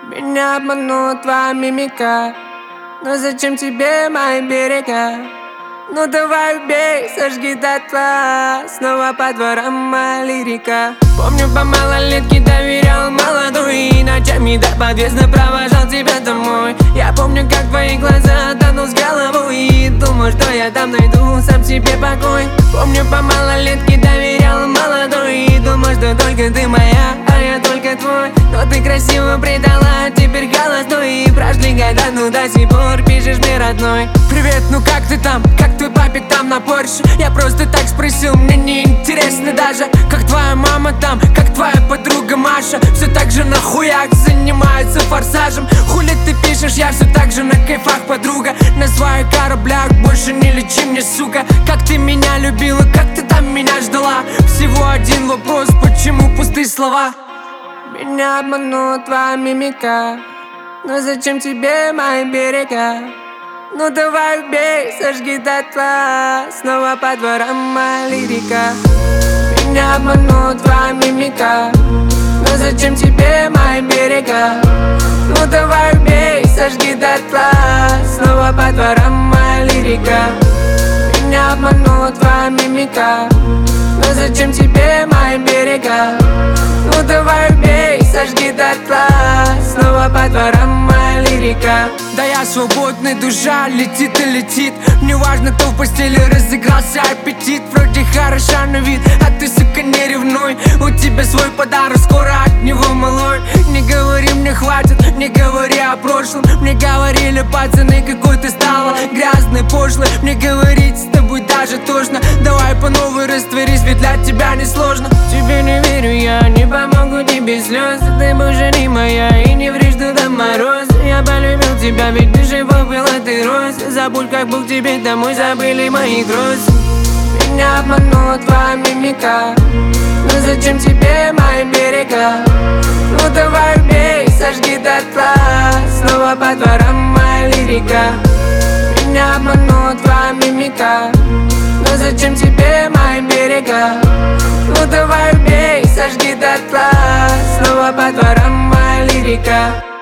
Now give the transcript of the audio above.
Меня обманут твоя мимика, но зачем тебе мои берега? Ну давай убей, сожги дотла, снова по дворам моя лирика. Помню, по малолетке доверял молодой, и ночами до подъезда провожал тебя домой. Я помню, как твои глаза тонул с головой, и думал, что я там найду сам себе покой. Помню, по малолетке доверял молодой, и думал, что только ты моя, а я только твой. Но ты красиво предала, теперь холостой, и прошли года, ну до сих пор пишешь мне родной. Привет, ну как ты там? Как твой папик там на Порше? Я просто так спросил, мне не интересно даже, как твоя мама там, как твоя подруга Маша. Все так же на хуях занимается форсажем. Хули ты пишешь, я все так же на кайфах, подруга. На своих кораблях больше не лечи мне, сука. Как ты меня любила, как ты там меня ждала? Всего один вопрос, почему пустые слова? Меня обманут твоя мимика, но зачем тебе мои берега? Ну давай убей, сожги дотла, снова по дворам моя лирика. Меня обманут твоя мимика, но зачем тебе мои берега? Ну давай убей, сожги дотла, снова по дворам моя лирика. Меня обманут твоя мимика, но зачем тебе мои берега? Ну давай убей, сожги дотла, снова по дворам моя лирика. Да я свободный, душа летит и летит. Мне важно, кто в постели разыгрался аппетит. Вроде хороша на вид, а ты, сука, не ревнуй. У тебя свой подарок, скоро от него малой. Не говори мне хватит, не говори о прошлом. Мне говорили пацаны, какой ты стала грязной, пошлой. Мне говорить с тобой даже тошно. Давай по новой растворись, ведь для тебя не сложно. Тебе не верю я, не помогу тебе слез. Ты больше не моя и не врешь до мороза. Я полюбил тебя, ведь ты живой была, ты рос. Забудь, как был к тебе домой, забыли мои грозы. Меня обманут твоя мимика, но зачем тебе мои берега? Ну давай убей, сожги дотла, снова по дворам моя лирика. Меня обманут твоя мимика, но зачем тебе мои берега? Ну давай убей, сожги дотла, снова по дворам моя лирика.